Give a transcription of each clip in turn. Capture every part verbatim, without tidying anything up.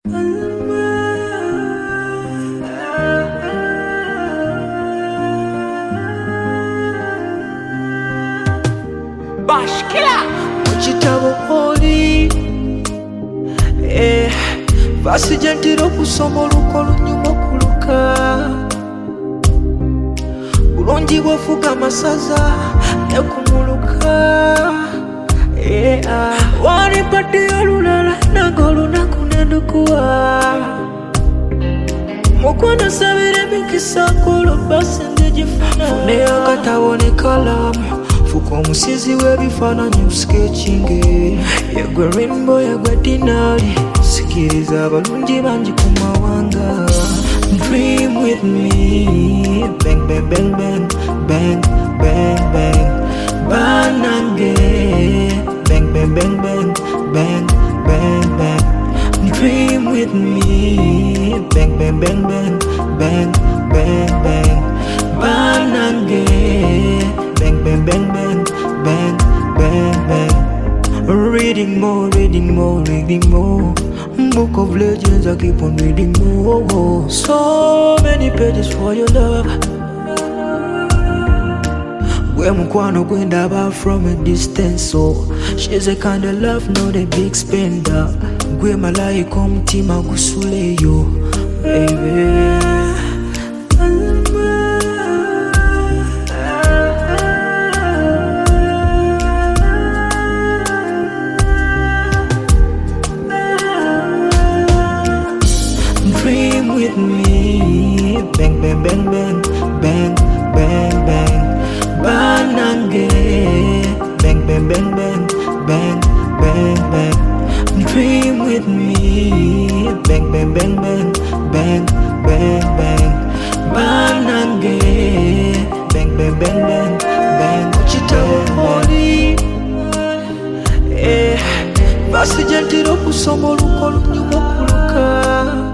Bashkila Muchitabo oli Eh Basi jentiro kusoma oluko lunyuma kuluka Bulungi bwofuga amasaza nekumuluka Eh Wani pati olulala nango lunaku nendukuwa Mukwano sabire mikisa kulo basi ndijifuna Fune akatabo ne kalamu Fuko musizi webifaananyi usketchinge Yegwe rainbow yegwe dinali Sikiriza abalungi bangi ku mawanga Dream with me Bang bang bang bang Bang bang bang Banange Bang bang bang bang Bang bang bang Dream with me Bang bang bang bang Bang bang bang Banange Bang bang bang bang bang bang bang Reading more, reading more, reading more Book of legends, I keep on reading more So many pages for your love Gwe mukwano gwendaba from a distance So she's a kind of love, not a big spender Gwe malayika omutima gusuleyo Baby Dream with me Bang bang bang bang Bang bang bang Banange Bang bang bang bang Bang bang bang Dream with me Bang bang bang bang Bang bang bang Banange Bang bang bang bang Bang Muchitabo oli Eh Basi jentiro kusoma oluko lunyuma kuluka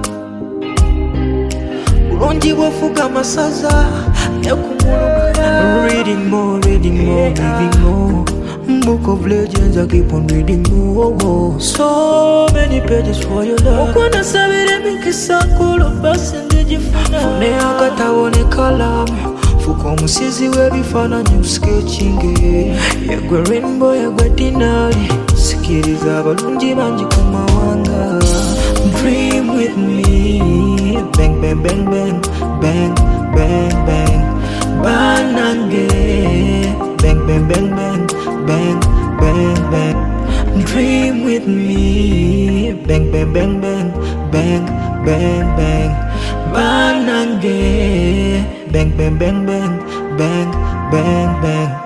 Bulungi bwofuga amasaza nekumuluka Reading more, reading more, reading more Book of legends, I keep on reading more So many pages for your love Mukwano sabire mikisa kulo basi ndijifuna Fune akatabo ne kalamu Fuko musizi webifaananyi usketchinge Yegwe rainbow yegwe dinali Sikiriza abalungi bangi ku mawanga Dream with me Bang bang bang bang Bang bang bang Banange Bang bang bang bang Bang bang bang Dream with me Bang bang bang bang Bang bang bang Banange Bang bang bang bang Bang bang bang